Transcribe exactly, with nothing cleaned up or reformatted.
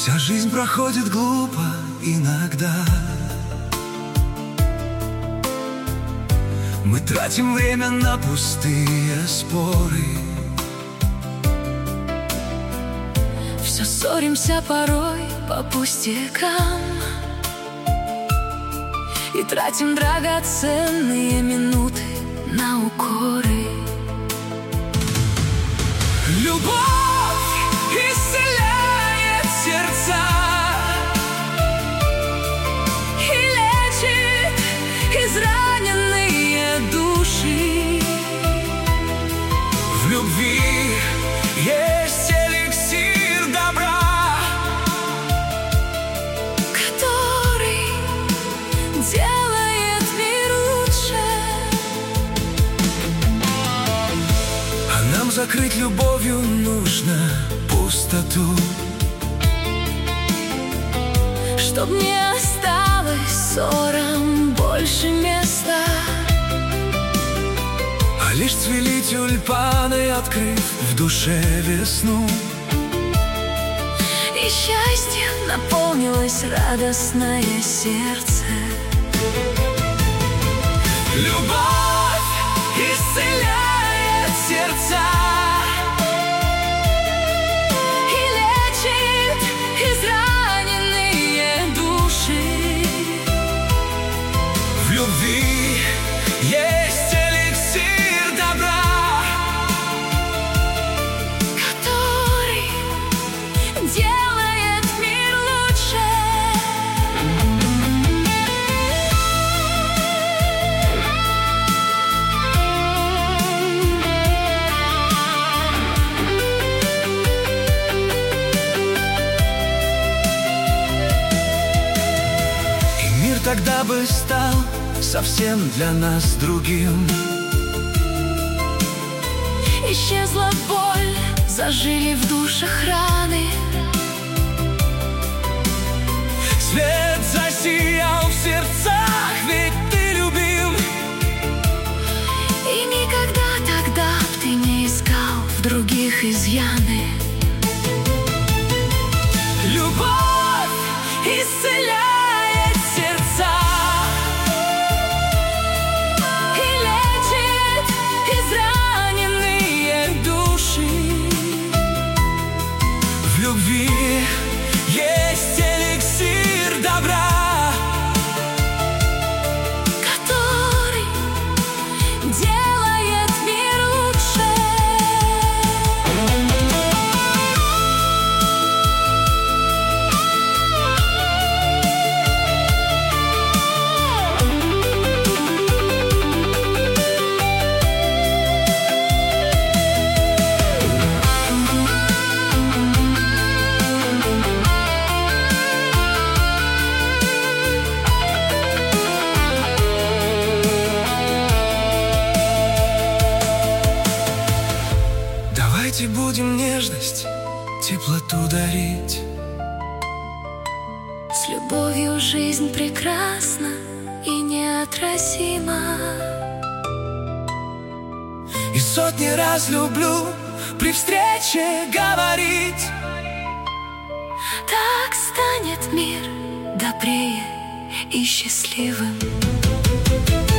Вся жизнь проходит глупо иногда. Мы тратим время на пустые споры. Все ссоримся порой по пустякам и тратим драгоценные минуты на укоры. Любовь исцеляет сердца и лечит израненные души. В любви есть эликсир добра, который делает мир лучше. А нам закрыть любовью нужно пустоту, чтоб не осталось ссорам больше места, а лишь цвели тюльпаны, открыв в душе весну. и счастьем наполнилось радостное сердце. Любовь исцеляет сердца И лечит израненные души. В любви есть эликсир добра, Который делает мир лучше. и мир тогда бы стал совсем для нас другим. Исчезла боль, зажили в душах раны. Свет засиял в сердцах, ведь ты любим. И никогда тогда б ты не искал в других изъяны. Любовь исцеляет сердца И лечит израненные души. в любви есть эликсир добра, Который делает мир лучше. Давайте будем нежность, теплоту дарить. С любовью жизнь прекрасна и неотразима. И сотни раз люблю при встрече говорить. Так станет мир добрее и счастливым.